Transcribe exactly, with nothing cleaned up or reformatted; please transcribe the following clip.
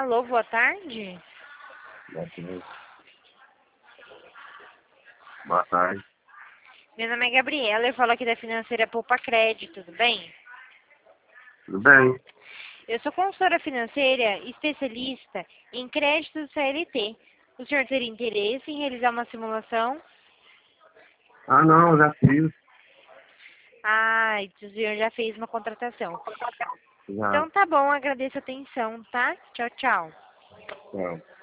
Alô, boa tarde. Boa tarde. Boa tarde. Meu nome é Gabriela, eu falo aqui da financeira Poupa Crédito, tudo bem? Tudo bem? Eu sou consultora financeira especialista em créditos C L T. O senhor teria interesse em realizar uma simulação? Ah, não, já fiz. Ah, o senhor já fez uma contratação. Já. Então tá bom, agradeço a atenção, tá? Tchau, tchau. Tchau.